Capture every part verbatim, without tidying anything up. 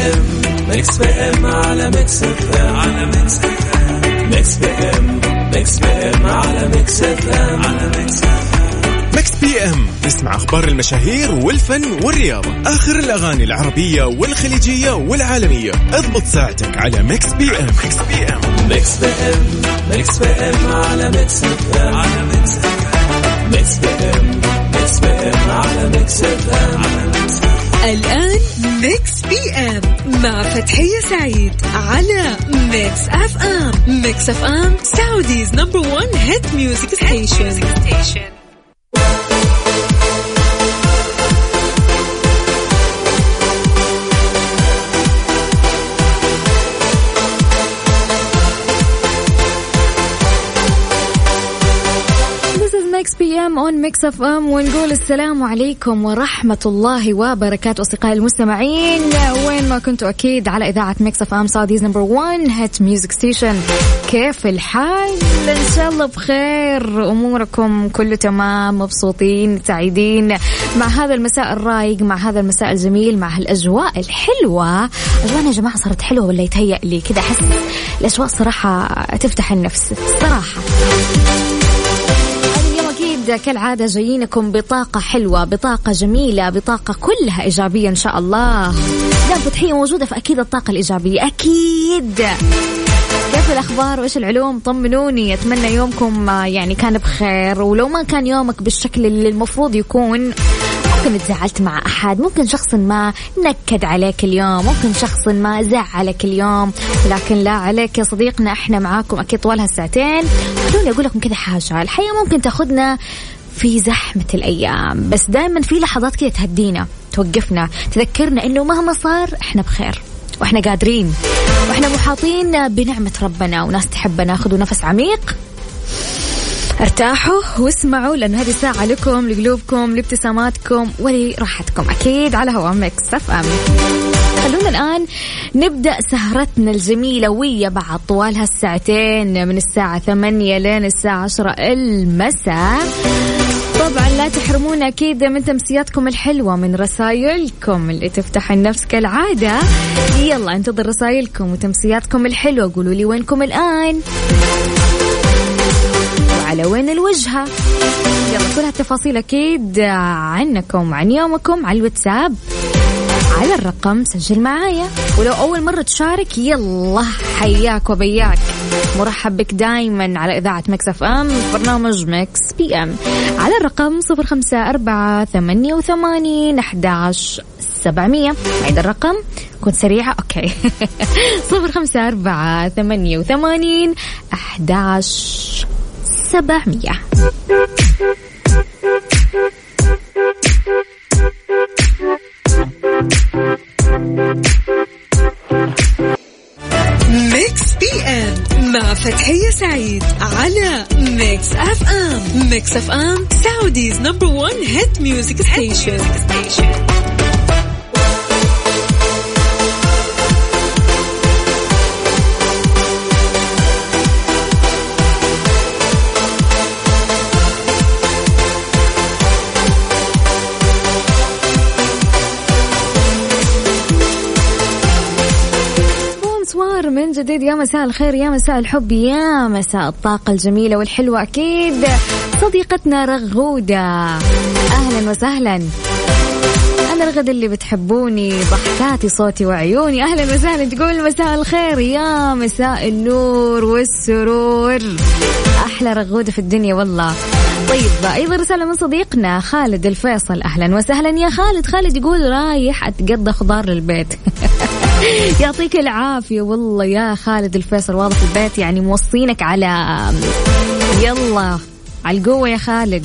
ام ميكس بي ام على ميكس اف ام على ميكس اف ام ميكس بي ام ميكس بي ام على ميكس اف ام على ميكس اف ام. ميكس بي ام اسمع اخبار المشاهير والفن والرياضة، اخر الاغاني العربية والخليجية والعالمية. اضبط ساعتك على ميكس بي ام. ميكس بي ام ميكس بي ام ميكس بي ام على ميكس اف ام على ميكس اف ام ميكس بي ام ميكس بي ام على ميكس اف ام على ميكس اف ام. الآن ميكس بي ام مع فتحية سعيد على ميكس اف ام. ميكس اف ام سعوديز نمبر ون هيت ميوزك ستيشن. ميكس بي ام اون ميكس اف ام، ونقول السلام عليكم ورحمة الله وبركاته أصدقائي المستمعين وين ما كنتوا، أكيد على إذاعة ميكس اف ام سعوديز نمبر وان هيت ميوزك ستيشن. كيف الحال؟ إن شاء الله بخير، أموركم كله تمام، مبسوطين سعيدين مع هذا المساء الرايق، مع هذا المساء الجميل، مع هالأجواء الحلوة. أجواءنا يا جماعة صارت حلوة ولا يتهيأ لي كده؟ أحس الأجواء صراحة تفتح النفس الصراحة. كالعادة جايينكم بطاقة حلوة، بطاقة جميلة، بطاقة كلها إيجابية إن شاء الله. لا فتحية موجودة فأكيد الطاقة الإيجابية أكيد. كيف الأخبار وإيش العلوم؟ طمنوني، أتمنى يومكم يعني كان بخير، ولو ما كان يومك بالشكل اللي المفروض يكون، ممكن تزعلت مع أحد، ممكن شخص ما نكد عليك اليوم، ممكن شخص ما زعلك اليوم، لكن لا عليك يا صديقنا، احنا معاكم أكيد طوال هالساعتين. خلوني أقول لكم كذا حاجة، الحياة ممكن تاخدنا في زحمة الأيام، بس دائما في لحظات كده تهدينا، توقفنا، تذكرنا إنه مهما صار احنا بخير واحنا قادرين واحنا محاطين بنعمة ربنا وناس تحبنا. خذوا نفس عميق، ارتاحوا واسمعوا، لأن هذه ساعة لكم، لقلوبكم، لابتساماتكم ولراحتكم، أكيد على هوا ميكس اف ام. خلونا الآن نبدأ سهرتنا الجميلة ويا بعض طوال هالساعتين من الساعة ثمانية لين الساعة عشرة المساء. طبعا لا تحرمونا أكيد من تمسياتكم الحلوة، من رسائلكم اللي تفتح النفس كالعادة. يلا انتظر رسائلكم وتمسياتكم الحلوة، قولوا لي وينكم الآن، على وين الوجهة، يلا كل هالتفاصيل أكيد عنكم، عن يومكم، على الواتساب على الرقم، سجل معايا. ولو أول مرة تشارك يلا حياك وبياك، مرحب بك دايما على إذاعة ميكس اف ام برنامج ميكس بي ام على الرقم صفر خمسة أربعة ثمانية وثمانين أحد عشر سبعمية. عيد الرقم، كنت سريعة أوكي صفر خمسة أربعة ثمانية وثمانين أحد عشر سبعمية. ميكس بي ام مع فتحية سعيد على ميكس اف ام. ميكس اف ام سعوديز نمبر وان هيت ميوزك ستيشن. من جديد، يا مساء الخير، يا مساء الحب، يا مساء الطاقة الجميلة والحلوة، أكيد صديقتنا رغودة. أهلا وسهلا، أنا رغد اللي بتحبوني، ضحكاتي صوتي وعيوني. أهلا وسهلا، تقول مساء الخير، يا مساء النور والسرور، أحلى رغودة في الدنيا والله. طيب أيضا رسالة من صديقنا خالد الفيصل. أهلا وسهلا يا خالد. خالد يقول رايح أتقضى خضار للبيت يعطيك العافية والله يا خالد الفيصل، واضح البيت يعني موصينك على يلا على القوة يا خالد.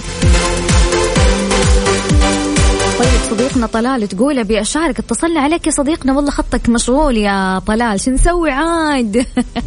طيب صديقنا طلال تقول أبي أشارك، اتصلنا عليك يا صديقنا والله خطك مشغول يا طلال، شو نسوي عاد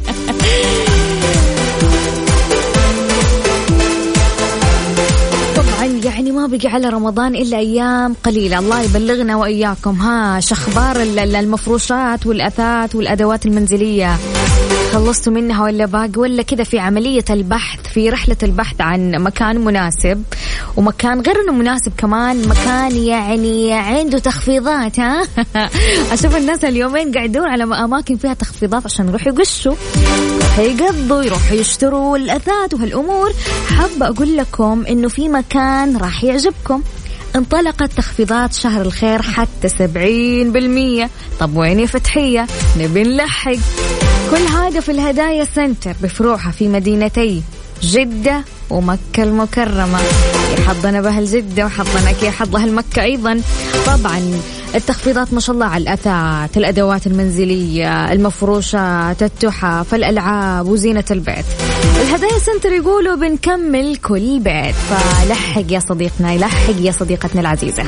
يعني ما بقي على رمضان إلا أيام قليلة، الله يبلغنا وإياكم. ها شخبار المفروشات والأثاث والأدوات المنزلية، خلصتوا منها ولا باقي، ولا كذا في عملية البحث، في رحلة البحث عن مكان مناسب ومكان غير إنه مناسب كمان مكان يعني عنده تخفيضات. ها أشوف الناس اليومين قاعدون على أماكن فيها تخفيضات عشان يروحوا يقشوا، يروحوا يقضوا، يروحوا يشتروا الأثاث وهالأمور. حابة أقول لكم إنه في مكان راح يعجبكم. انطلقت تخفيضات شهر الخير حتى سبعين بالمية. طب وين يا فتحية؟ نبي نلحق. كل هذا في الهدايا سنتر بفروعها في مدينتي جدة ومكة المكرمة. يا حظنا بهالجدة وحظنا كي حظها المكة أيضا. طبعا التخفيضات ما شاء الله على الأثاث، الأدوات المنزلية، المفروشات، التحف، الألعاب وزينة البيت. الهدايا سنتر يقولوا بنكمل كل بيت، فلحق يا صديقنا، يلحق يا صديقتنا العزيزة.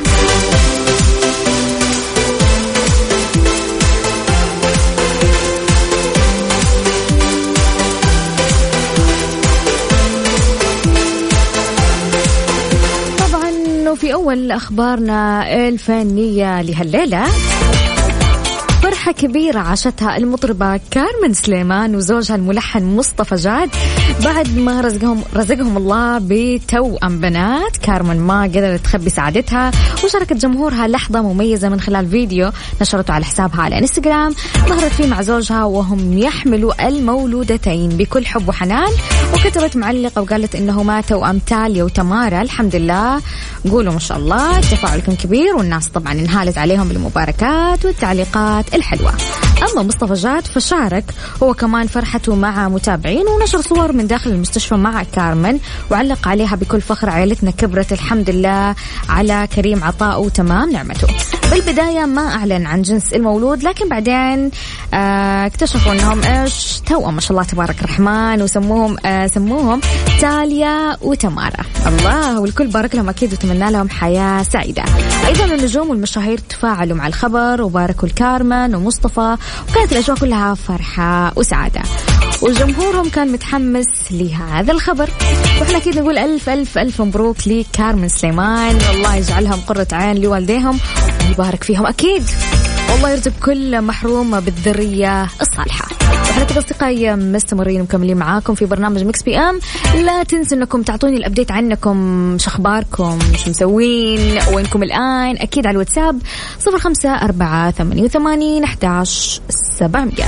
في أول أخبارنا الفنية لهالليلة، فرحة كبيرة عاشتها المطربة كارمن سليمان وزوجها الملحن مصطفى جاد بعد ما رزقهم رزقهم الله بتوأم بنات. كارمن ما قدرت تخبي سعادتها وشاركت جمهورها لحظة مميزة من خلال فيديو نشرته على حسابها على انستغرام، ظهرت فيه مع زوجها وهم يحملوا المولودتين بكل حب وحنان. وكتبت معلقة وقالت إنهما توأم تاليا وتمارا. الحمد لله، قولوا ما شاء الله، التفاعل كان كبير والناس طبعا انهالت عليهم بالمباركات والتعليقات الحلوة. أما مصطفى جاد فشارك هو كمان فرحته مع متابعين ونشر صور من داخل المستشفى مع كارمن وعلق عليها بكل فخر: عائلتنا كبرت الحمد لله على كريم عطاء وتمام نعمته. بالبداية ما أعلن عن جنس المولود، لكن بعدين آه اكتشفوا أنهم إيش توأم ما شاء الله تبارك الرحمن، وسموهم آه سموهم تاليا وتمارا. الله، والكل بارك لهم أكيد وتمنى لهم حياة سعيدة. أيضا النجوم والمشاهير تفاعلوا مع الخبر وباركوا الكارمن ومصطفى، وكانت الأجواء كلها فرحة وسعادة وجمهورهم كان متحمس لهذا الخبر. وإحنا أكيد نقول ألف ألف ألف مبروك لكارمن سليمان، الله يجعلهم قرة عين لوالديهم ويبارك فيهم أكيد، والله يرزق كل محروم بالذرية الصالحة. وإحنا كده أصدقائي مستمرين ومكملين معاكم في برنامج ميكس بي أم. لا تنسوا أنكم تعطوني الأبديت عنكم، شخباركم، شو مسوين، وينكم الآن، أكيد على الواتساب صفر خمسة أربعة ثمانية وثمانين أحد عشر سبعمية.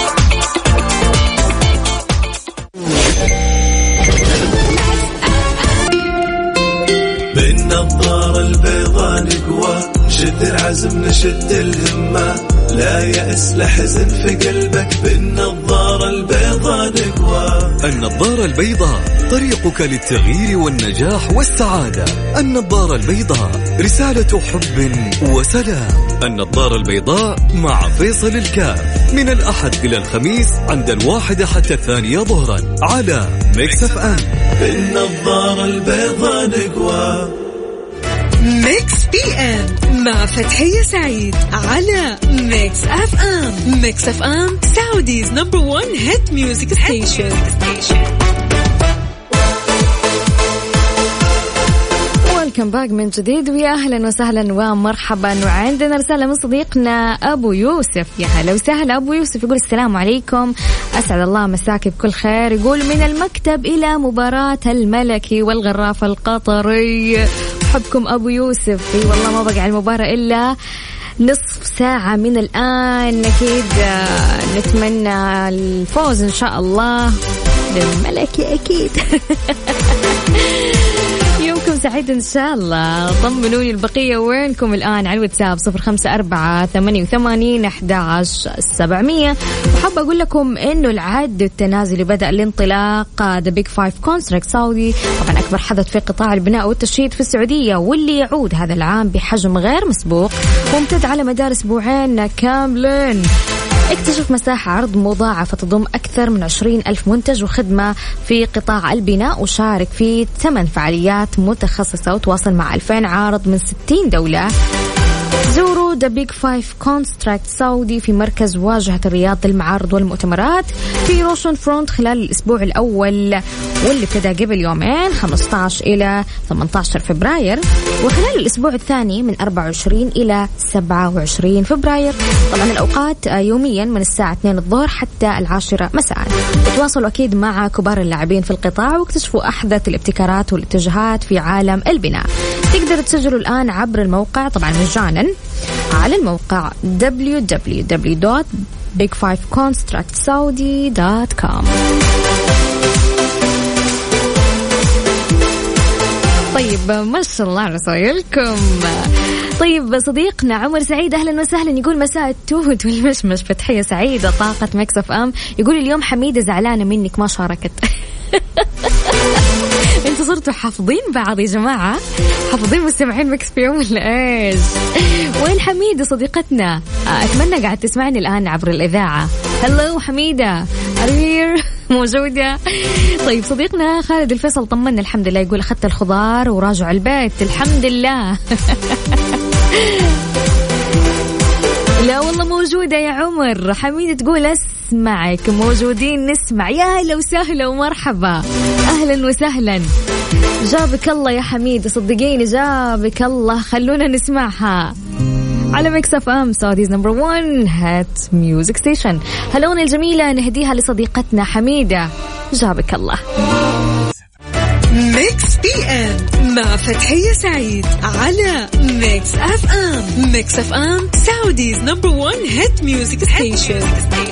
بالنظارة البيضاء نقوى، شد العزم نشد الهمة، لا يأس لا حزن في قلبك، بالنظارة البيضاء نقوى. النظارة البيضاء طريقك للتغيير والنجاح والسعادة. النظارة البيضاء رسالة حب وسلام. النظارة البيضاء مع فيصل الكاف من الأحد إلى الخميس عند الواحدة حتى الثانية ظهرا على ميكس اف ام. بالنظارة البيضاء نقوى. ميكس بي ام مع فتحية سعيد على ميكس اف ام. ميكس اف ام سعوديز نمبر ون هيت ميوزك ستيشن. ويلكم باك من جديد، ويا أهلا وسهلا ومرحبا. وعندنا رسالة من صديقنا أبو يوسف. يا هلا وسهلا أبو يوسف، يقول السلام عليكم، أسعد الله مساك بكل خير. يقول من المكتب إلى مباراة الملكي والغرافة القطري. أحبكم أبو يوسف. اي والله ما بقى على المباراة إلا نصف ساعة من الآن. أكيد نتمنى الفوز إن شاء الله للملكي أكيد. يومكم سعيد إن شاء الله. طمنوني البقية وينكم الآن على الواتساب صفر خمسة أربعة ثمانية وثمانين أحد عشر سبعمية. وحابة أقول لكم إنه العد التنازلي بدأ الانطلاق. The Big Five Construct سعودي طبعا أكبر حدث في قطاع البناء والتشييد في السعودية، واللي يعود هذا العام بحجم غير مسبوق وامتد على مدار أسبوعين كاملين. اكتشف مساحة عرض مضاعفة تضم أكثر من عشرين ألف منتج وخدمة في قطاع البناء، وشارك في ثمان فعاليات متخصصة وتواصل مع ألفين عارض من ستين دولة. زوروا ذا بيج فايف كونستراكت سعودي في مركز واجهة الرياض للمعارض والمؤتمرات في روشن فرونت خلال الأسبوع الأول واللي ابتدى قبل يومين خمسة عشر إلى ثمانية عشر فبراير، وخلال الأسبوع الثاني من أربعة وعشرين إلى سبعة وعشرين فبراير. طبعا الأوقات يوميا من الساعة اثنين الظهر حتى العاشرة مساء. تواصلوا أكيد مع كبار اللاعبين في القطاع واكتشفوا أحدث الابتكارات والاتجاهات في عالم البناء. تقدروا تسجلوا الآن عبر الموقع طبعا مجانا على الموقع دبليو دبليو دبليو دوت بيج فايف كونستراكت سعودي دوت كوم. طيب ما شاء الله على رسائلكم. طيب صديقنا عمر سعيد أهلا وسهلا يقول مساء التوت والمشمش فتحية سعيدة طاقة مكس اف ام. يقول اليوم حميدة زعلانة منك ما شاركت. انتوا صرتوا حافظين بعض يا جماعة، حافظين مستمعين مكس في يوم ولا ايش؟ وين حميدة صديقتنا؟ اتمنى قاعد تسمعني الآن عبر الإذاعة. هلو حميدة أرير موجودة. طيب صديقنا خالد الفيصل طمنا الحمد لله، يقول أخذت الخضار وراجع البيت الحمد لله. لا والله موجودة يا عمر. حميدة تقول اسمعك موجودين نسمع. يا هلا وسهلا ومرحبا أهلا وسهلا. جابك الله يا حميد صدقيني جابك الله. خلونا نسمعها على ميكس اف ام سعوديز نمبر وان هات ميوزك ستيشن. هلونا الجميلة نهديها لصديقتنا حميدة جابك الله. ميكس بي ام مع فتحية سعيد على ميكس اف ام. ميكس اف ام سعوديز نمبر وان هات ميوزك ستيشن.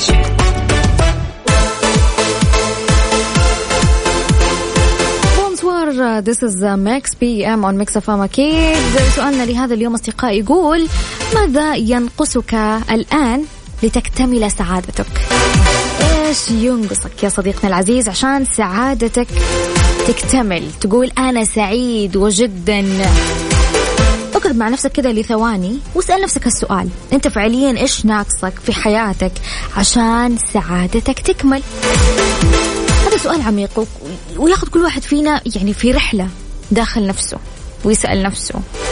This is Max بي إم on Mix اف ام. أكيد سؤالنا لهذا اليوم أصدقائي يقول ماذا ينقصك الآن لتكتمل سعادتك؟ إيش ينقصك يا صديقنا العزيز عشان سعادتك تكتمل؟ تقول أنا سعيد وجدا. اقعد مع نفسك كده لثواني واسأل نفسك السؤال، أنت فعليا إيش ناقصك في حياتك عشان سعادتك تكمل؟ هذا سؤال عميق وياخذ كل واحد فينا يعني في رحلة داخل نفسه ويسأل نفسه.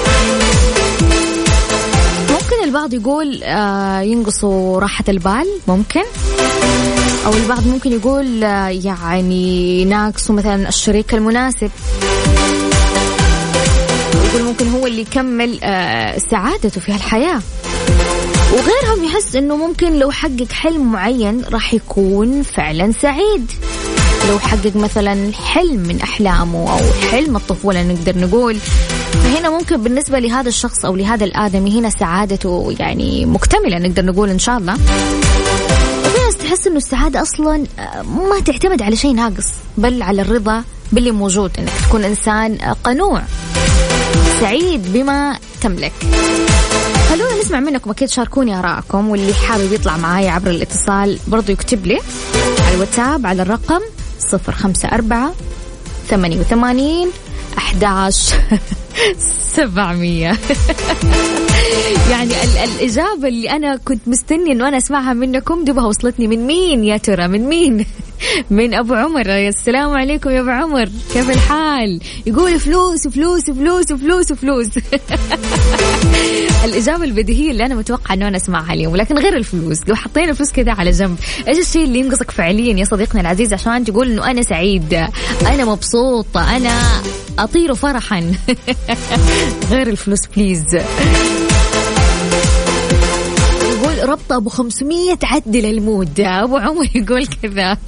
ممكن البعض يقول آه ينقصوا راحة البال، ممكن، أو البعض ممكن يقول آه يعني ناقصوا مثلا الشريك المناسب، يقول ممكن هو اللي يكمل آه سعادته في هالحياة. وغيرهم يحس إنه ممكن لو حقق حلم معين راح يكون فعلا سعيد، لو حقق مثلا حلم من أحلامه أو حلم الطفولة نقدر نقول، فهنا ممكن بالنسبة لهذا الشخص أو لهذا الآدمي هنا سعادته يعني مكتملة نقدر نقول إن شاء الله. وفي ناس تحس إنه السعادة أصلا ما تعتمد على شيء ناقص بل على الرضا باللي موجود، إنك تكون إنسان قنوع سعيد بما تملك. خلونا نسمع منكم، أكيد شاركوني آراءكم، واللي حابب يطلع معايا عبر الاتصال برضو يكتب لي على الواتساب على الرقم صفر خمسة أربعة ثمانية وثمانين أحد عشر سبعمية. يعني ال- الإجابة اللي أنا كنت مستني إنه أنا أسمعها منكم دوبها وصلتني. من مين يا ترى؟ من مين؟ من أبو عمر. السلام عليكم يا أبو عمر، كيف الحال؟ يقول فلوس فلوس فلوس فلوس فلوس. الإجابة البديهية اللي أنا متوقع إنه أنا أسمعها اليوم، لكن غير الفلوس. لو حطينا الفلوس كذا على جنب، إيش الشيء اللي ينقصك فعليا يا صديقنا العزيز عشان تقول إنه أنا سعيد، أنا مبسوطة، أنا أطير فرحا؟ غير الفلوس بليز. يقول ربطة أبو خمسمية تعدل المود. أبو عمر يقول كذا.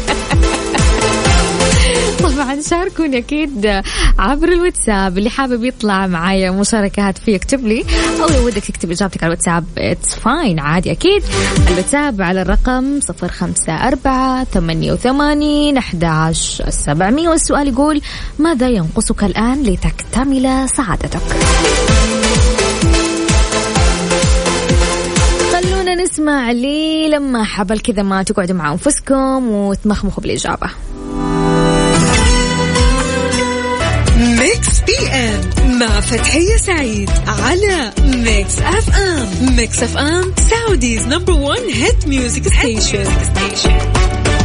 طبعا شاركوني أكيد عبر الواتساب، اللي حابب يطلع معايا مشاركات فيه يكتب لي، أو لو ودك تكتب إجابتك على الواتساب it's fine عادي أكيد. الواتساب على الرقم صفر خمسة أربعة ثمانية وثمانين أحد عشر سبعمية. والسؤال يقول ماذا ينقصك الآن لتكتمل سعادتك؟ خلونا نسمع لي لما حبل كذا ما تقعدوا مع أنفسكم وتمخمخوا بالإجابة. ميكس بي ام مع فتحية سعيد على ميكس اف ام. ميكس اف ام سعوديز نمبر وان هيت ميوزك ستيشن.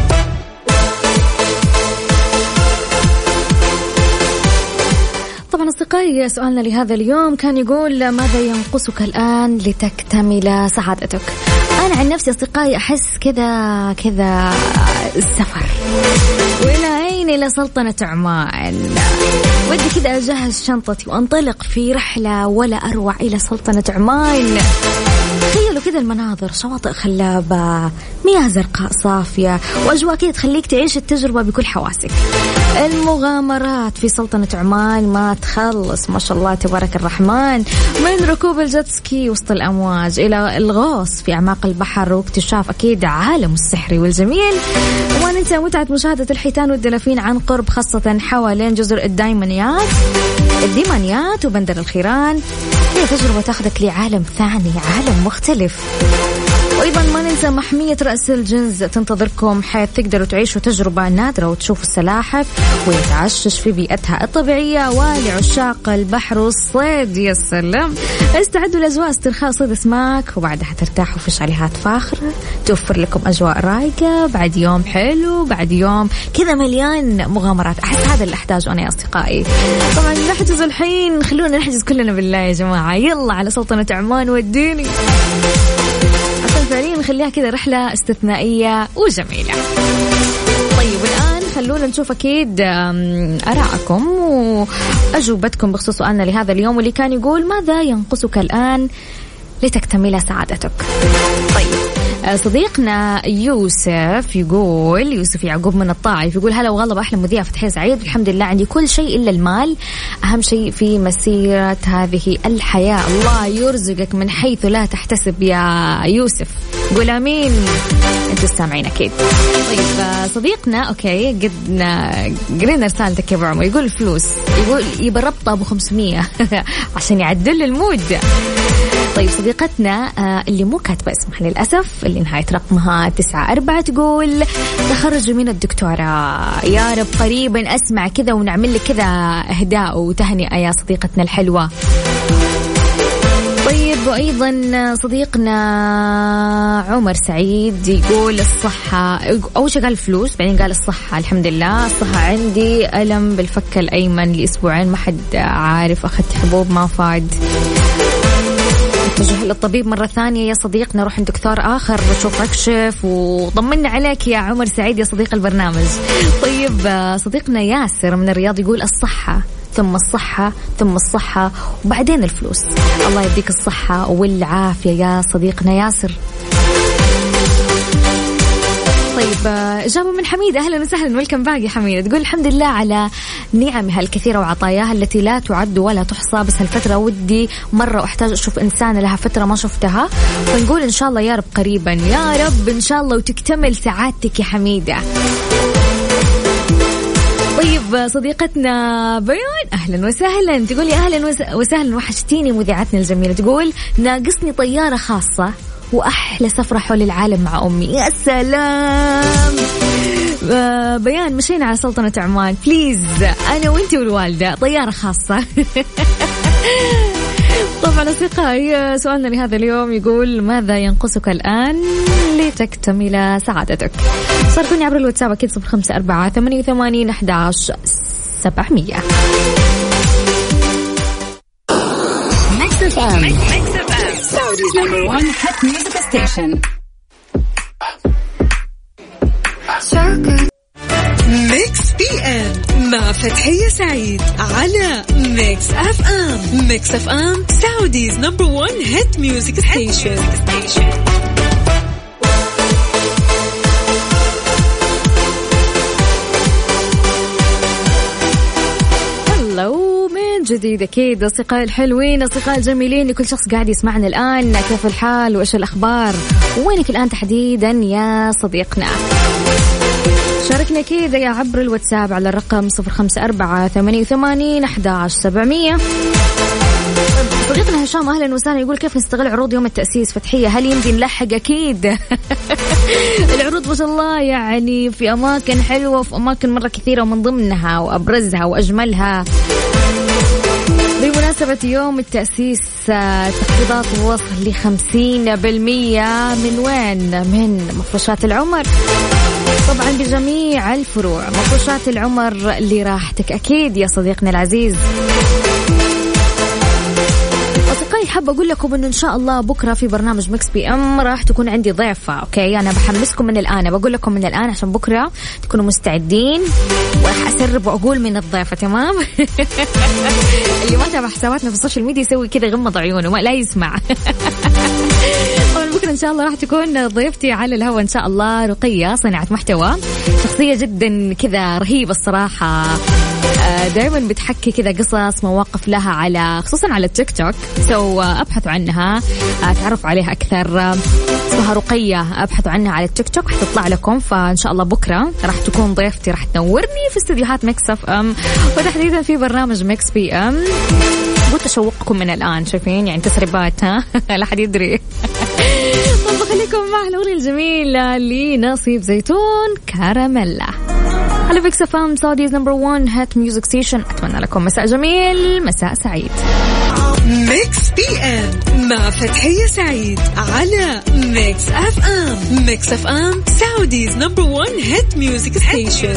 طبعا أصدقائي سؤالنا لهذا اليوم كان يقول ماذا ينقصك الآن لتكتمل سعادتك؟ أنا عن نفسي أصدقائي أحس كذا كذا السفر وإلى عيني إلى سلطنة عمان. ودي كذا أجهز شنطتي وأنطلق في رحلة ولا أروع إلى سلطنة عمان. تخيلوا كذا المناظر، شواطئ خلابة، مياه زرقاء صافية، وأجواء كذا تخليك تعيش التجربة بكل حواسك. المغامرات في سلطنة عمان ما تخلص ما شاء الله تبارك الرحمن، من ركوب الجيت سكي وسط الأمواج إلى الغوص في أعماق البحر واكتشاف أكيد عالم السحري والجميل. وما ننسى متعة مشاهدة الحيتان والدلافين عن قرب، خاصة حوالين جزر الدايمانيات الديمانيات وبندر الخيران. هي تجربة تاخذك لعالم ثاني، عالم مختلف. وأيضا ما ننسى محمية رأس الجنز تنتظركم، حيث تقدروا تعيشوا تجربة نادرة وتشوفوا السلاحف ويتعشش في بيئتها الطبيعية. ولعشاق البحر والصيد يا سلام، استعدوا لأجواء استرخاء صيد أسماك، وبعدها ترتاحوا في شاليهات فاخرة توفر لكم أجواء رايقة بعد يوم حلو، بعد يوم كذا مليان مغامرات. أحس هذا اللي أحتاجه أنا يا أصدقائي. طبعا نحجز الحين، خلونا نحجز كلنا بالله يا جماعة، يلا على سلطنة عمان وديني فعليا نخليها كذا رحلة استثنائية وجميلة. طيب الآن خلونا نشوف أكيد آراءكم وأجوبتكم بخصوص سؤالنا لهذا اليوم، واللي كان يقول ماذا ينقصك الآن لتكتمل سعادتك؟ طيب صديقنا يوسف يقول، يوسف يعقوب من الطائف يقول هلا وغلب أحلى مذيع فتحية سعيد، الحمد لله عندي كل شيء إلا المال، أهم شيء في مسيرة هذه الحياة، الله يرزقك من حيث لا تحتسب يا يوسف، قول آمين. أنتوا سامعين أكيد. طيب صديقنا أوكي قدنا قرينا رسالتك يا أبو عمر، يقول الفلوس، يقول يبى ربطة أبو خمسمية عشان يعدل المود. طيب صديقتنا اللي مو كاتبة اسمها للأسف، اللي نهاية رقمها تسعة أربعة، تقول تخرج من الدكتوراه، يا رب قريبا أسمع كذا ونعمل لك كذا إهداء وتهنئة يا صديقتنا الحلوة. طيب وأيضا صديقنا عمر سعيد يقول الصحة، أول شيء قال الفلوس بعدين قال الصحة، الحمد لله الصحة عندي، ألم بالفك الأيمن لأسبوعين ما حد عارف، أخذت حبوب ما فاد، اتجه للطبيب مرة ثانية يا صديقنا، روح عند دكتور آخر شوف اكشف وطمنا عليك يا عمر سعيد يا صديق البرنامج. طيب صديقنا ياسر من الرياض يقول الصحة ثم الصحة ثم الصحة وبعدين الفلوس، الله يديك الصحة والعافية يا صديقنا ياسر. طيب إجابة من حميدة، أهلا وسهلا ويلكم باك يا حميدة، تقول الحمد لله على نعمها الكثيرة وعطاياها التي لا تعد ولا تحصى، بس هالفترة ودي مرة أحتاج أشوف إنسانة لها فترة ما شفتها، فنقول إن شاء الله يا رب قريبا يا رب إن شاء الله وتكتمل سعادتك يا حميدة. طيب صديقتنا بيان أهلا وسهلا، تقولي أهلا وسهلا وحشتيني مذيعتنا الجميلة، تقول ناقصني طيارة خاصة وأحلى سفرة حول العالم مع أمي، يا سلام. بيان مشينا على سلطنة عمان بليز، أنا وإنتي والوالدة طيارة خاصة. طبعا أصدقائي سؤالنا لهذا اليوم يقول ماذا ينقصك الآن لتكتمل سعادتك؟ صاركوني عبر الواتساب أكيد صفر خمسة أربعة ثمانية وثمانين أحد عشر سبعمية. Saudi's number one hit music station. ميكس بي ام مع فتحية سعيد على ميكس اف ام. ميكس اف ام Saudi's number one hit music station. جديد أكيد أصدقائي الحلوين، أصدقائي الجميلين، لكل شخص قاعد يسمعنا الآن، كيف الحال وإيش الأخبار وينك الآن تحديدا يا صديقنا؟ شاركنا كذا يا عبر الواتساب على الرقم صفر خمسة أربعة ثمانية وثمانين أحد عشر سبعمية. صديقنا هشام أهلا وسهلا يقول كيف نستغل عروض يوم التأسيس فتحية، هل يمكن نلحق؟ أكيد. العروض ما شاء الله يعني في أماكن حلوة وفي أماكن مرة كثيرة، ومن ضمنها وأبرزها وأجملها بمناسبة يوم التأسيس تخفيضات وصل لخمسين بالمية من وين؟ من مفروشات العمر. طبعا بجميع الفروع. مفروشات العمر لراحتك أكيد يا صديقنا العزيز. أصدقائي حابة أقول لكم إنه إن شاء الله بكرة في برنامج ميكس بي أم راح تكون عندي ضيفة. أوكي أنا بحمسكم من الآن، بقول لكم من الآن عشان بكرة تكونوا مستعدين، وراح أسرب وأقول من الضيفة. تمام؟ اللي ما تابع حساباتنا في السوشيال ميديا يسوي كذا غمض عيونه ما لا يسمع. بكرة إن شاء الله راح تكون ضيفتي على الهواء إن شاء الله رقية، صناعة محتوى، شخصية جدا كذا رهيبة الصراحة. دائما بتحكي كذا قصص مواقف لها على خصوصا على التيك توك، سو ابحثوا عنها تعرفوا عليها أكثر. اسمها رقية، ابحثوا عنها على التيك توك حتطلع لكم. فإن شاء الله بكرة راح تكون ضيفتي، راح تنورني في استديوهات ميكس اف ام، وتحديدا في برنامج ميكس بي ام. قلت أشوقكم من الآن، شايفين يعني تسريبات ها لا حد يدري. طب خليكم مع الأغنية الجميلة لنصيب زيتون كراميلا على ميكس اف ام سعوديز نمبر وان هات ميوزك ستيشن. أتمنى لكم مساء جميل، مساء سعيد. ميكس بي ام مع فتحية سعيد على ميكس اف ام. ميكس اف ام سعوديز نمبر وان هات ميوزك ستيشن.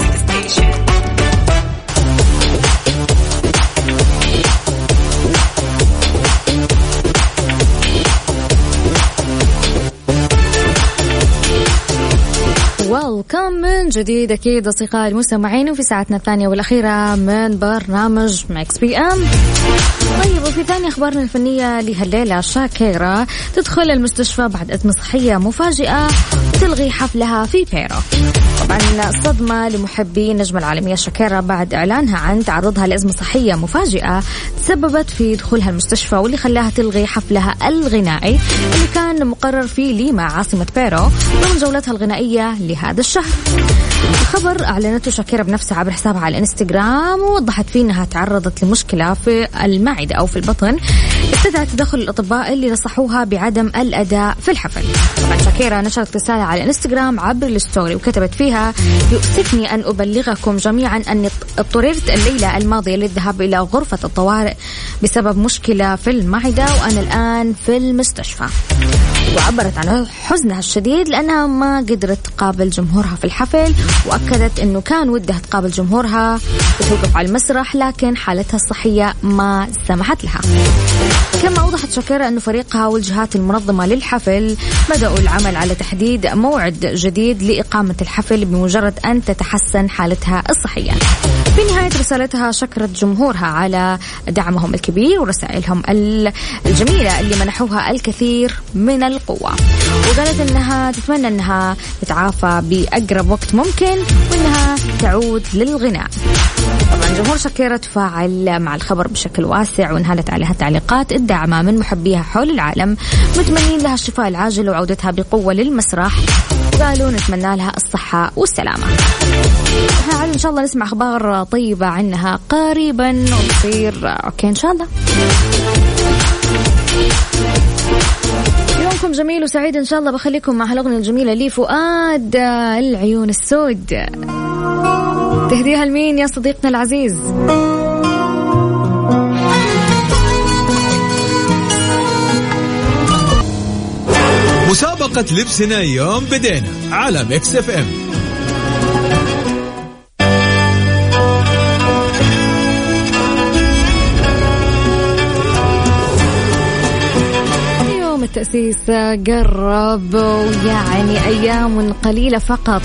ويلكم من جديد أكيد أصدقائي المستمعين، وفي ساعتنا الثانية والأخيرة من برنامج ميكس بي أم. طيب وفي ثاني أخبارنا الفنية لهالليلة، شاكيرا تدخل المستشفى بعد أزمة صحية مفاجئة وتلغي حفلها في بيرو. طبعا صدمة لمحبي النجمة العالمية شاكيرا بعد إعلانها عن تعرضها لأزمة صحية مفاجئة تسببت في دخولها المستشفى، واللي خلاها تلغي حفلها الغنائي اللي كان مقرر في ليما عاصمة بيرو ضمن جولتها الغنائية لهذا الشهر. الخبر أعلنته شاكيرا بنفسها عبر حسابها على الانستغرام، ووضحت فيه أنها تعرضت لمشكلة في المعدة أو في البطن استدعت تدخل الأطباء اللي نصحوها بعدم الأداء في الحفل. طبعا شاكيرا نشرت رسالة على الانستغرام عبر الستوري وكتبت فيها: يؤسفني أن أبلغكم جميعا أني اضطررت الليلة الماضية للذهاب إلى غرفة الطوارئ بسبب مشكلة في المعدة وأنا الآن في المستشفى. وعبرت عن حزنها الشديد لأنها ما قدرت تقابل جمهورها في الحفل، وأكدت أنه كان ودها تقابل جمهورها وتوقف على المسرح لكن حالتها الصحية ما سمحت لها. كما أوضحت شاكيرا أن فريقها والجهات المنظمة للحفل بدأوا العمل على تحديد موعد جديد لإقامة الحفل بمجرد أن تتحسن حالتها الصحية. في نهاية رسالتها شكرت جمهورها على دعمهم الكبير ورسائلهم الجميلة اللي منحوها الكثير من القوة، وقالت أنها تتمنى أنها تتعافى بأقرب وقت ممكن وأنها تعود للغناء. طبعا جمهور شاكيرا تفاعل مع الخبر بشكل واسع وانهالت عليها تعليقات الداعمة من محبيها حول العالم، متمنين لها الشفاء العاجل وعودتها بقوة للمسرح، وقالوا نتمنى لها الصحة والسلامة. إن شاء الله نسمع أخبار طيبة عنها قريبا ونصير أوكي إن شاء الله. يومكم جميل وسعيد إن شاء الله. بخليكم مع هالأغنية الجميلة لي فؤاد العيون السود. تهديها لمين يا صديقنا العزيز؟ مسابقة لبسنا يوم بدينا على ميكس اف ام. يوم التأسيس قرب ويعني أيام قليلة فقط.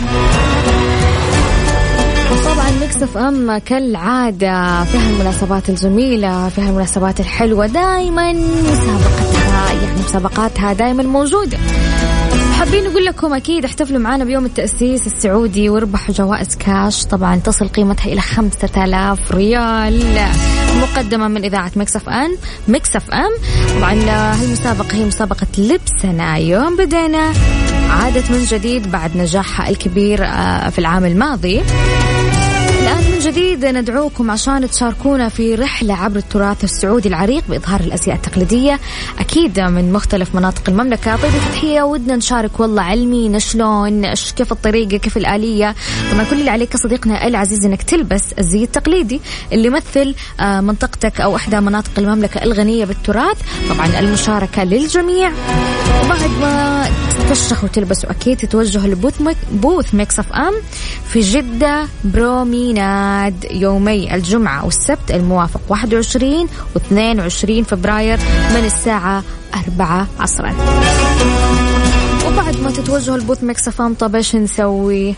طبعا ميكس اف ام كالعادة فيها المناسبات الجميلة، فيها المناسبات الحلوة، دائما مسابقتها يعني مسابقاتها دائما موجودة. حابين نقول لكم أكيد احتفلوا معنا بيوم التأسيس السعودي واربحوا جوائز كاش، طبعا تصل قيمتها إلى خمسة آلاف ريال مقدمة من إذاعة ميكس اف ام. ميكس اف ام طبعا هالمسابقة هي مسابقة لبسنا يوم بدينا، عادت من جديد بعد نجاحها الكبير في العام الماضي. الآن من جديد ندعوكم عشان تشاركونا في رحلة عبر التراث السعودي العريق بإظهار الأزياء التقليدية أكيد من مختلف مناطق المملكة. طيب فتحية ودنا نشارك والله علمينا شلون كيف الطريقة كيف الآلية. طبعا كل اللي عليك صديقنا العزيز إنك تلبس الزي التقليدي اللي يمثل منطقتك أو إحدى مناطق المملكة الغنية بالتراث. طبعا المشاركة للجميع، وبعد ما تفشخ وتلبسوا أكيد تتوجهوا لبوث بوث ميكس أف أم في جدة بروميناد يومي الجمعة والسبت الموافق واحد وعشرين واثنين وعشرين فبراير من الساعة أربعة عصرا. وبعد ما تتوجهوا لبوث ميكس أف أم طب ايش نسوي؟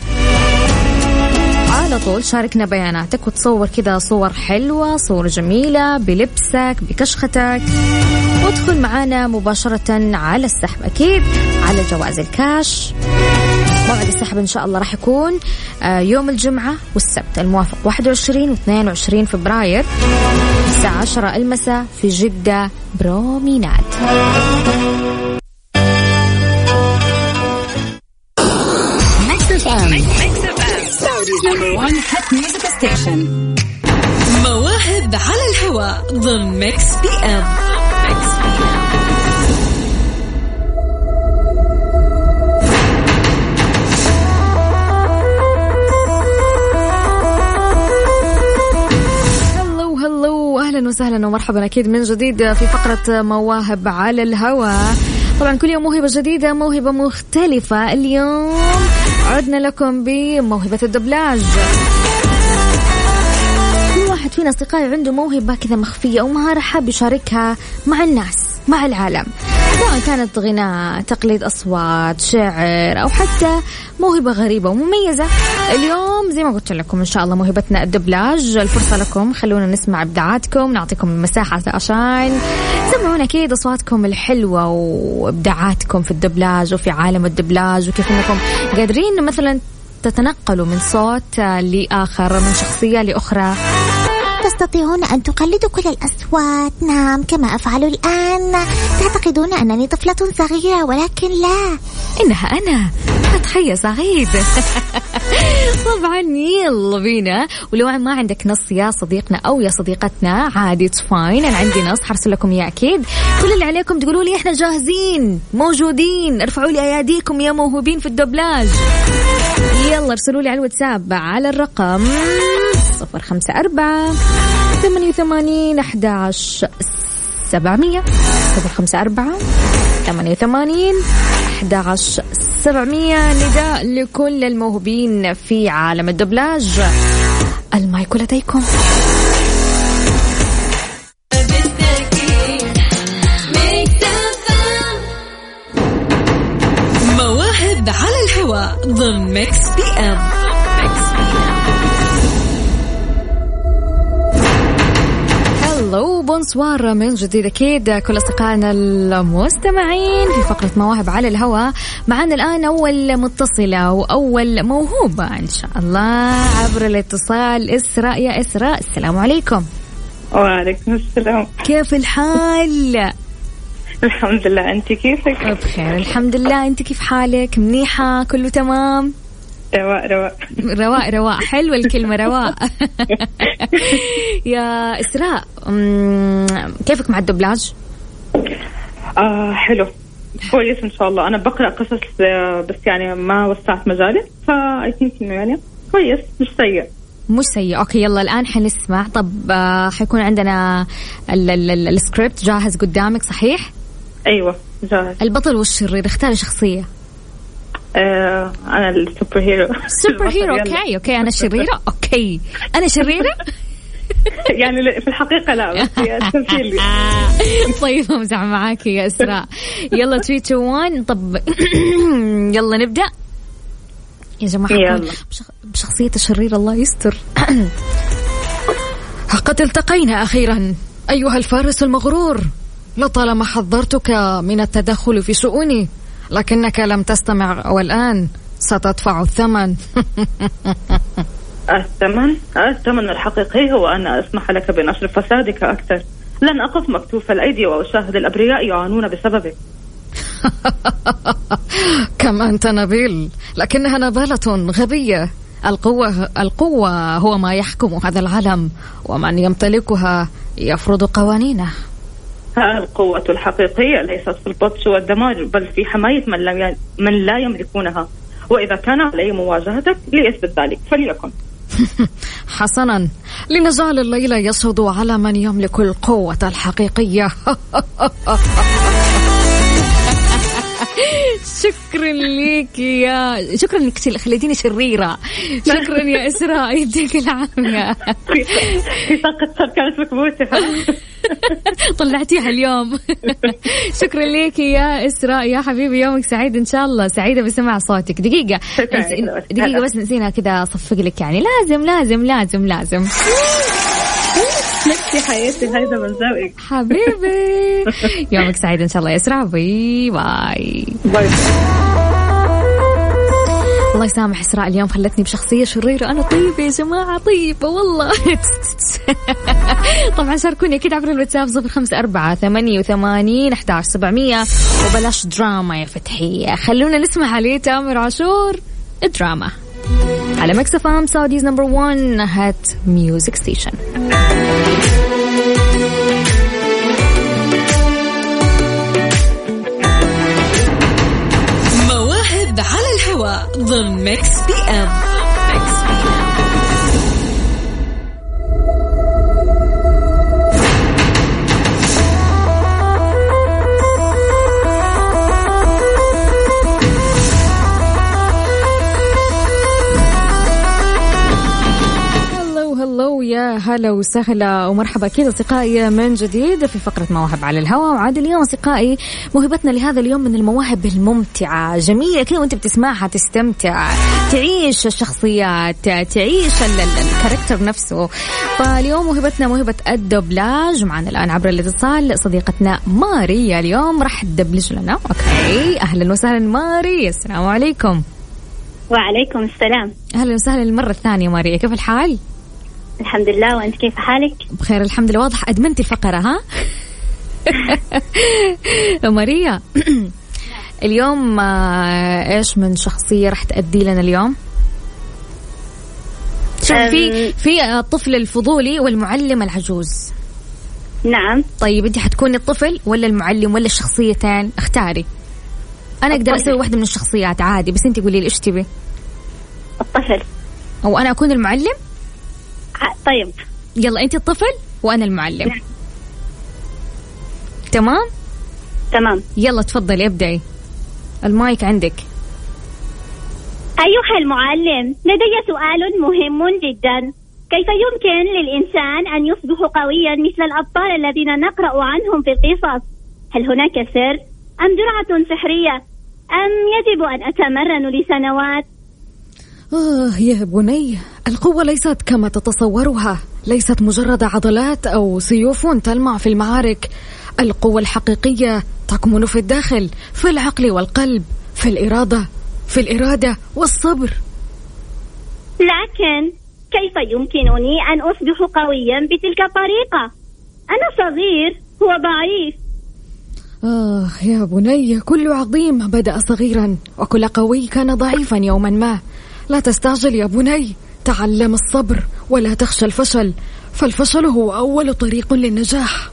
على طول شاركنا بياناتك وتصور كذا صور حلوة، صور جميلة بلبسك بكشختك، وادخل معنا مباشرة على السحب أكيد على جوائز الكاش. موعد السحب إن شاء الله راح يكون يوم الجمعة والسبت الموافق واحد وعشرين واثنين وعشرين فبراير الساعة عشرة المساء في جدة بروميناد. مواهب على الهواء ضمن ميكس بي ام. أهلا وسهلا ومرحبا أكيد من جديد في فقرة مواهب على الهواء. طبعا كل يوم موهبة جديدة، موهبة مختلفة. اليوم عدنا لكم بموهبة الدبلاج. كل واحد فينا أصدقائي عنده موهبة كذا مخفية أو مهارة حاب يشاركها مع الناس مع العالم، سواء كانت غناء، تقليد أصوات، شعر، أو حتى موهبة غريبة ومميزة. اليوم زي ما قلت لكم إن شاء الله موهبتنا الدبلاج. الفرصة لكم، خلونا نسمع إبداعاتكم، نعطيكم المساحة عشان سمعونا أكيد أصواتكم الحلوة وإبداعاتكم في الدبلاج وفي عالم الدبلاج، وكيف أنكم قادرين مثلا تتنقلوا من صوت لآخر، من شخصية لأخرى. تستطيعون أن تقلدوا كل الأصوات، نعم كما أفعل الآن. تعتقدون أنني طفلة صغيرة، ولكن لا، إنها أنا فتحية سعيد. طبعا يلا بينا. ولو ما عندك نص يا صديقنا أو يا صديقتنا عادي تفاين، أنا عندي نص حرسل لكم إياه أكيد. كل اللي عليكم تقولوا لي إحنا جاهزين موجودين، ارفعوا لي أياديكم يا موهوبين في الدبلاج. يلا ارسلوا لي على الواتساب على الرقم صفر خمسة أربعة ثمانية وثمانين أحد عشر سبعمية. صفر خمسة أربعة ثمانية وثمانين أحد عشر سبعمية. نداء لكل الموهوبين في عالم الدبلاج. المايك لديكم. مواهب على الهواء ضمن ميكس بي ام. هلو بونسوار من جديد أكيد كل أصدقائنا المستمعين في فقرة مواهب على الهواء. معنا الآن أول متصلة وأول موهوبة إن شاء الله عبر الاتصال. إسراء. يا إسراء السلام عليكم. وعليكم السلام. كيف الحال؟ الحمد لله، أنت كيفك؟ بخير الحمد لله. أنت كيف حالك؟ منيحة؟ كله تمام؟ رواء رواء رواء رواء حلوة الكلمة رواء. يا إسراء كيفك مع الدبلاج؟ آه حلو كويس إن شاء الله. أنا بقرأ قصص بس يعني ما وسعت مجالي، فأي ثينك إنه يعني كويس مش سيء. مش سيء. أوكي يلا الآن حنسمع. طب آه حيكون عندنا السكريبت جاهز قدامك صحيح؟ أيوة جاهز. البطل والشرير اختاري شخصية. آه أنا السوبر هيرو. سوبر هيرو. أوكي أوكي أنا شريرة. أوكي أنا شريرة. يعني في الحقيقة لا، بس هي التمثيل. طيب أمزح معاك يا إسراء. يلا ثلاثة اثنين واحد. طب يلا نبدأ يا جماعة. بشخصية الشرير الله يستر. قد التقينا أخيرا أيها الفارس المغرور. لطالما حذرتك من التدخل في شؤوني لكنك لم تستمع، والآن ستدفع الثمن. الثمن؟ الثمن الحقيقي هو أن أسمح لك بنشر فسادك أكثر. لن أقف مكتوف الأيدي وأشاهد الأبرياء يعانون بسببك. كم أنت نبيل، لكنها نبالة غبية. القوة القوة هو ما يحكم هذا العالم، ومن يمتلكها يفرض قوانينه. القوة الحقيقية ليست في البطش والدمار، بل في حماية من لا من لا يملكونها، وإذا كان علي مواجهتك ليثبت ذلك فليكن. حسنا، لنجعل الليلة يسود على من يملك القوة الحقيقية. شكرا لك يا شكرا لك خليتيني شريرة. شكرا يا إسراء، يديك العافية. في طاقة كانت مكبوتة طلعتيها اليوم. شكرا لك يا إسراء يا حبيبي، يومك سعيد إن شاء الله. سعيدة بسمع صوتك. دقيقة دقيقة بس نسينا كذا أصفق لك، يعني لازم لازم لازم لازم نفسي حياتي هيدا من ذوقك حبيبي. يومك سعيد إن شاء الله يا إسراء. باي باي باي. الله يسامح إسراء، اليوم خلتني بشخصية شريرة. أنا طيبة يا جماعة، طيبة والله. طبعا شاركوني أكيد عبر الواتساب صفر خمسة أربعة ثمانية وثمانين أحد عشر سبعمية، وبلاش دراما يا فتحية. خلونا نسمع عليه تامر عاشور دراما على ميكس اف ام سعوديز نمبر وان هات ميوزك ستيشن. مواهب على الهواء ضمن ميكس بي ام. يا هلا وسهلا ومرحبا كذا أصدقائي من جديد في فقرة مواهب على الهواء. وعاد اليوم أصدقائي موهبتنا لهذا اليوم من المواهب الممتعة جميلة كذا، وانت بتسمعها تستمتع، تعيش الشخصيات، تعيش الكاركتر نفسه. فاليوم موهبتنا موهبة الدبلاج. معنا الآن عبر الاتصال صديقتنا ماريا، اليوم راح تدبلج لنا. أوكي، أهلا وسهلا ماريا، السلام عليكم. وعليكم السلام. أهلا وسهلا المرة الثانية ماريا، كيف الحال؟ الحمد لله، وأنت كيف حالك؟ بخير الحمد لله. واضح أدمنتي الفقرة ها؟ ماريا اليوم إيش من شخصية رح تأدي لنا اليوم؟ شوف، في في الطفل الفضولي والمعلم العجوز. نعم. طيب أنت حتكوني الطفل ولا المعلم ولا الشخصيتين؟ اختاري. أنا أقدر أسوي واحدة من الشخصيات عادي، بس أنت قولي لي إيش تبي. الطفل. أو أنا أكون المعلم؟ طيب يلا أنت الطفل وأنا المعلم. تمام تمام. يلا تفضلي ابدأي، المايك عندك. أيها المعلم، لدي سؤال مهم جدا. كيف يمكن للإنسان أن يصبح قويا مثل الأبطال الذين نقرأ عنهم في القصص؟ هل هناك سر أم جرعة سحرية أم يجب أن أتمرن لسنوات؟ آه يا بني، القوة ليست كما تتصورها، ليست مجرد عضلات أو سيوف تلمع في المعارك. القوة الحقيقية تكمن في الداخل، في العقل والقلب، في الإرادة في الإرادة والصبر. لكن كيف يمكنني أن أصبح قويا بتلك الطريقة؟ أنا صغير وضعيف. آه يا بني، كل عظيم بدأ صغيرا، وكل قوي كان ضعيفا يوما ما. لا تستعجل يا بني، تعلم الصبر ولا تخشى الفشل، فالفشل هو أول طريق للنجاح.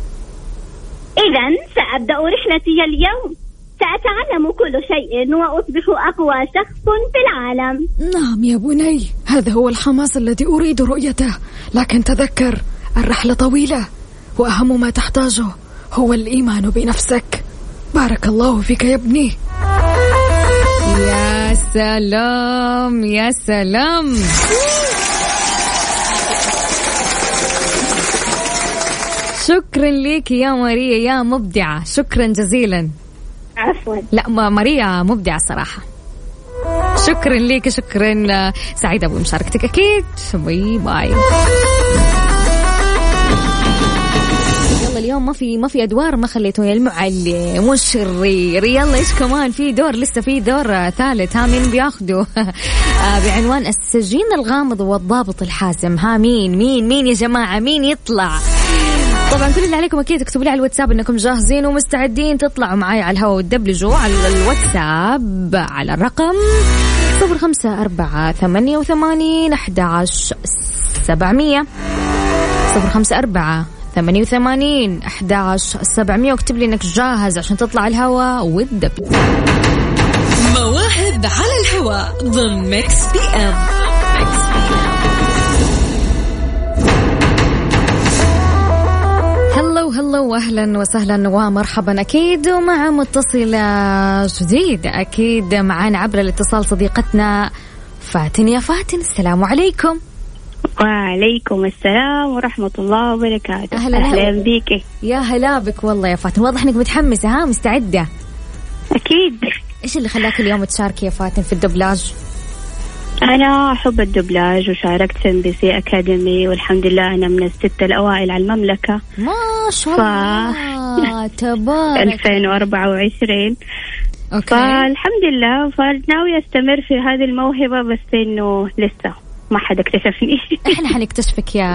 إذن سأبدأ رحلتي اليوم، سأتعلم كل شيء وأصبح أقوى شخص في العالم. نعم يا بني، هذا هو الحماس الذي أريد رؤيته، لكن تذكر الرحلة طويلة، وأهم ما تحتاجه هو الإيمان بنفسك. بارك الله فيك يا ابني. يا سلام يا سلام. شكرا لك يا ماريا يا مبدعة، شكرا جزيلا. عفوا. لا ماريا مبدعة صراحة، شكرا لك، شكرا، سعيدة بمشاركتك أكيد. باي باي. يلا اليوم ما في ما في أدوار، ما خليتوني المعلم والشرير. يلا إيش كمان في دور، لسه في دور ثالث. ها مين بياخده؟ بعنوان السجين الغامض والضابط الحازم. ها مين مين مين يا جماعة، مين يطلع؟ طبعا كل اللي عليكم أكيد تكتبوا لي على الواتساب إنكم جاهزين ومستعدين تطلعوا معي على الهواء وتدبلجوا على الواتساب على الرقم صفر خمسة أربعة ثمانية وثمانين أحد عشر سبعمية صفر خمسة أربعة ثمانية وثمانين أحد عشر سبعمية واكتب لي إنك جاهز عشان تطلع الهواء والدب. مواهب على الهواء ضمن ميكس بي ام. هلو هلو واهلا وسهلا ومرحبا اكيد ومع متصلة جديدة اكيد معنا عبر الاتصال صديقتنا فاتن. يا فاتن السلام عليكم. وعليكم السلام ورحمة الله وبركاته. أهلا, أهلا بيك. يا هلا بك والله يا فاتن، واضح انك متحمسة. ها مستعدة؟ أكيد. ايش اللي خلاك اليوم تشاركي يا فاتن في الدبلاج؟ أنا أحب الدبلاج وشاركت في ام بي سي أكاديمي والحمد لله أنا من الستة الأوائل على المملكة ما شاء الله. ف... تبارك. ألفين وأربعة وعشرين. أوكي. فالحمد لله فناوي أستمر في هذه الموهبة بس إنه لسه ما حد اكتشفني. احنا حنكتشفك يا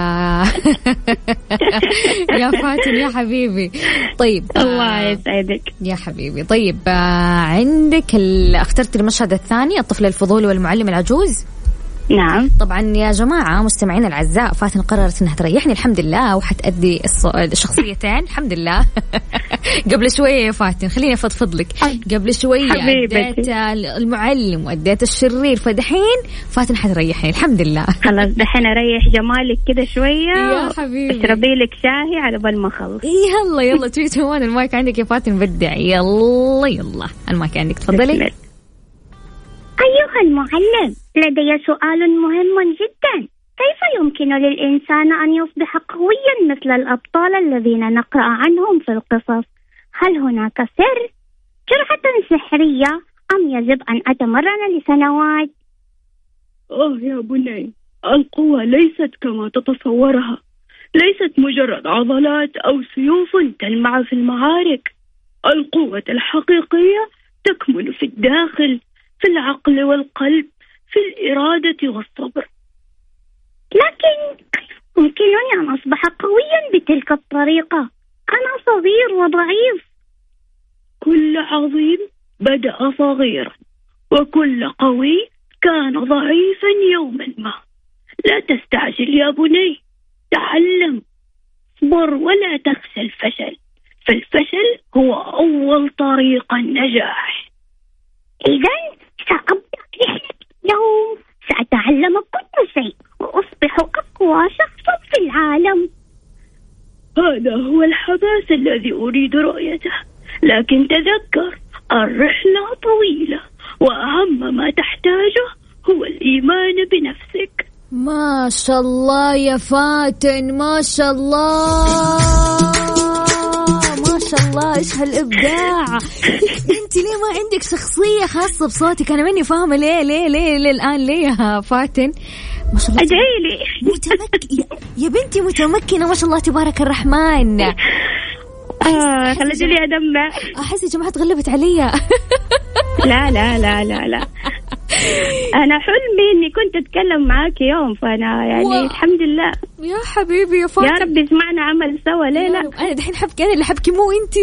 يا فاتن يا حبيبي. طيب الله يسعدك يا حبيبي. طيب عندك ال... اخترت المشهد الثاني الطفل الفضولي والمعلم العجوز. نعم. طبعا يا جماعة مستمعين الأعزاء فاتن قررت أنها تريحني الحمد لله وحتأدي الشخصيتين الحمد لله. قبل شوية يا فاتن خليني أفضفض لك، قبل شوية أديت المعلم وأديت الشرير، فدحين فاتن حتريحني الحمد لله. خلاص دحين أريح جمالك كده شوية يا حبيبي، اشربي لك شاهي على بال ما أخلص. يلا يلا تجي توان المايك عندك يا فاتن بدع. يلا يلا المايك عندك تفضلي. أيها المعلم لدي سؤال مهم جدا، كيف يمكن للإنسان أن يصبح قويا مثل الأبطال الذين نقرأ عنهم في القصص؟ هل هناك سر جرعة سحرية أم يجب أن أتمرن لسنوات؟ آه يا بني، القوة ليست كما تتصورها، ليست مجرد عضلات أو سيوف تلمع في المعارك. القوة الحقيقية تكمن في الداخل، في العقل والقلب، في الإرادة والصبر. لكن يمكنني أن أصبح قويا بتلك الطريقة؟ أنا صغير وضعيف. كل عظيم بدأ صغيرا وكل قوي كان ضعيفا يوما ما. لا تستعجل يا بني، تعلم، اصبر ولا تخشى الفشل، فالفشل هو أول طريق النجاح. إذن سأبدأ رحلة اليوم، سأتعلم كل شيء وأصبح أقوى شخص في العالم. هذا هو الحماس الذي أريد رؤيته، لكن تذكر الرحلة طويلة وأهم ما تحتاجه هو الإيمان بنفسك. ما شاء الله يا فاتن، ما شاء الله ما شاء الله، إيش هالإبداع. أنت ليه ما عندك شخصية خاصة بصوتك؟ أنا ماني فاهمة ليه ليه ليه ليه الآن ليه يا فاتن؟ ما شاء الله أجيلي متمكن يا بنتي، متمكنة ما شاء الله تبارك الرحمن. آه خليتي لي أدمع. أحس يا جماعة تغلبت عليا. لا لا لا لا لا أنا حلمي إني كنت أتكلم معاك يوم، فأنا يعني و... الحمد لله يا حبيبي يا فاتن، يا رب يسمعنا عمل سوا. ليه لا؟ أنا دحين حبكي، أنا اللي حبكي مو أنتي.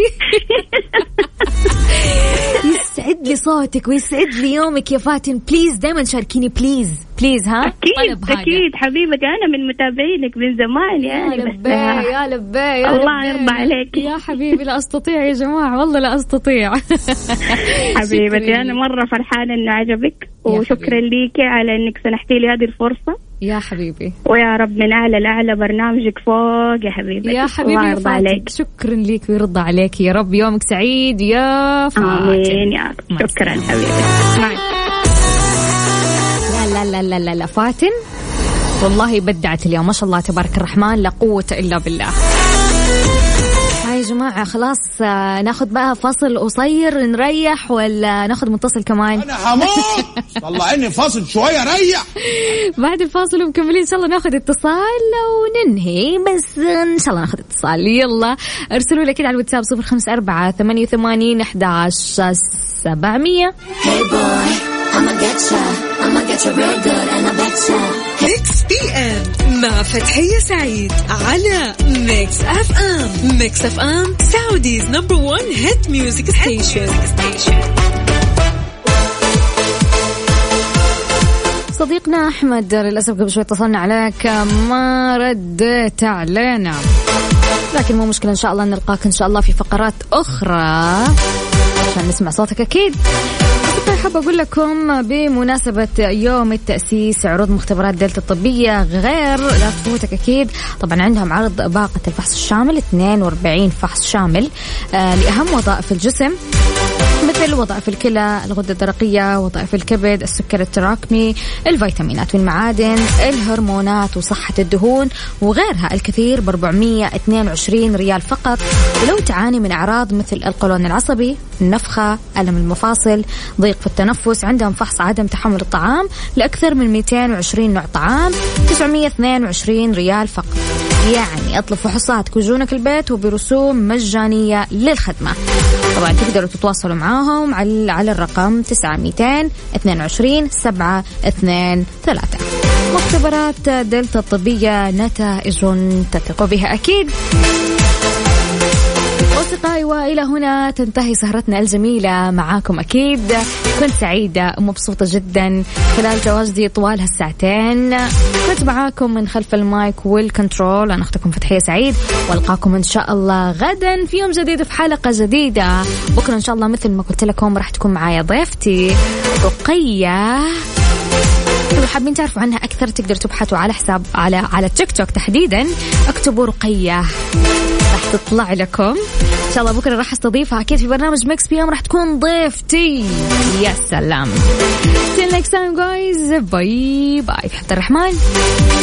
يسعد لي صوتك ويسعد لي يومك يا فاتن. بليز دايما شاركيني بليز بليز. ها أكيد أكيد حبيبتي، أنا من متابعينك من زمان يعني. يا لبي يا لبي الله يرضى عليك يا حبيبي. لا أستطيع يا جماعة والله لا أستطيع. حبيبتي أنا مرة فرحانة إنه عجبك، وشكرا ليكي على إنك سنحتي لي هذه الفرصة يا حبيبي. ويا رب من أعلى لأعلى برنامجك فوق يا حبيبي. يا حبيبي الله يرضى عليك. شكرا ليك ويرضى عليك يا رب. يومك سعيد يا فاتن. آمين يا رب. شكرا حبيبي. لا لا لا لا لا فاتن والله بدعت اليوم ما شاء الله تبارك الرحمن، لا قوة إلا بالله. هاي يا جماعة خلاص ناخد بقى فاصل قصير نريح ولا ناخد متصل كمان؟ أنا هموت طلعيني فاصل شوية ريح. بعد الفاصل ومكملين إن شاء الله ناخد اتصال وننهي، بس إن شاء الله ناخد اتصال. يلا ارسلوا لي كده على الواتساب صفر خمسة أربعة ثمانية وثمانين أحد عشر سبعمية. ميكس بي ام مع فتحية سعيد على ميكس اف ام. ميكس اف ام سعوديز نمبر وان هيت ميوزك ستيشن. صديقنا أحمد للأسف قبل شوي اتصلنا عليك ما رديت علينا، لكن مو مشكلة، إن شاء الله نلقاك إن شاء الله في فقرات أخرى عشان نسمع صوتك أكيد. حابة أقول لكم بمناسبة يوم التأسيس عروض مختبرات دلتا الطبية غير لا تفوتك أكيد. طبعا عندهم عرض باقة الفحص الشامل اثنين وأربعين فحص شامل آه لأهم وظائف الجسم مثل وظائف الكلى، الغدة الدرقية، وظائف الكبد، السكر التراكمي، الفيتامينات والمعادن، الهرمونات وصحة الدهون وغيرها الكثير ب أربعمية واثنين وعشرين ريال فقط. ولو تعاني من أعراض مثل القولون العصبي، النفخة، ألم المفاصل، ضيق في التنفس، عندهم فحص عدم تحمل الطعام لأكثر من مئتين وعشرين نوع طعام تسعمية واثنين وعشرين ريال فقط. يعني اطلب فحوصات وجونك البيت وبرسوم مجانية للخدمة. طبعا تقدروا تتواصلوا معاهم على على الرقم تسعة مئتين اثنين وعشرين سبعة اثنين ثلاثة. مختبرات دلتا الطبية، نتائج تثق بها أكيد. أصدقائي، وإلى هنا تنتهي سهرتنا الجميلة معاكم أكيد. كنت سعيدة ومبسوطة جدا خلال تواجدي طوال هالساعتين. كنت معاكم من خلف المايك والكنترول أنا أختكم فتحية سعيد، والقاكم إن شاء الله غدا في يوم جديد في حلقة جديدة. بكرة إن شاء الله مثل ما قلت لكم راح تكون معايا ضيفتي رقية. لو حابين تعرفوا عنها أكثر تقدر تبحثوا على حساب على على تيك توك تحديدا، اكتبوا رقية راح تطلع لكم. إن شاء الله بكرة راح استضيفها أكيد في برنامج ميكس بي أم، راح تكون ضيفتي. يا سلام. Till next time guys, باي باي. في حفظ الرحمن.